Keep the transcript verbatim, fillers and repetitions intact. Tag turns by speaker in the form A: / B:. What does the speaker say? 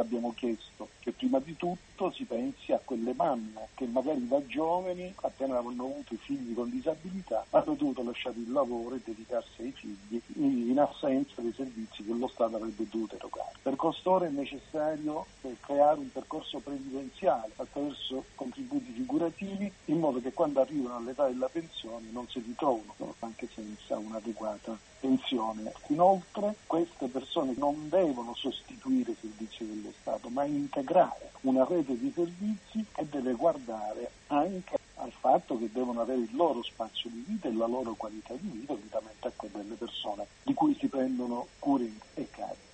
A: abbiamo chiesto che prima di tutto si pensi a quelle mamme che magari da giovani, appena hanno avuto i figli con disabilità, hanno dovuto lasciare il lavoro e dedicarsi ai figli in assenza dei servizi che lo Stato avrebbe dovuto erogare. Per costoro è necessario eh, creare un percorso previdenziale attraverso contributi figurativi, in modo che quando arrivano all'età della pensione non si ritrovano anche senza un'adeguata pensione. Inoltre queste persone non devono sostituire i servizi dello Stato, ma integrare una rete di servizi che deve guardare anche al fatto che devono avere il loro spazio di vita e la loro qualità di vita, unitamente a quelle delle persone di cui si prendono cure e carico.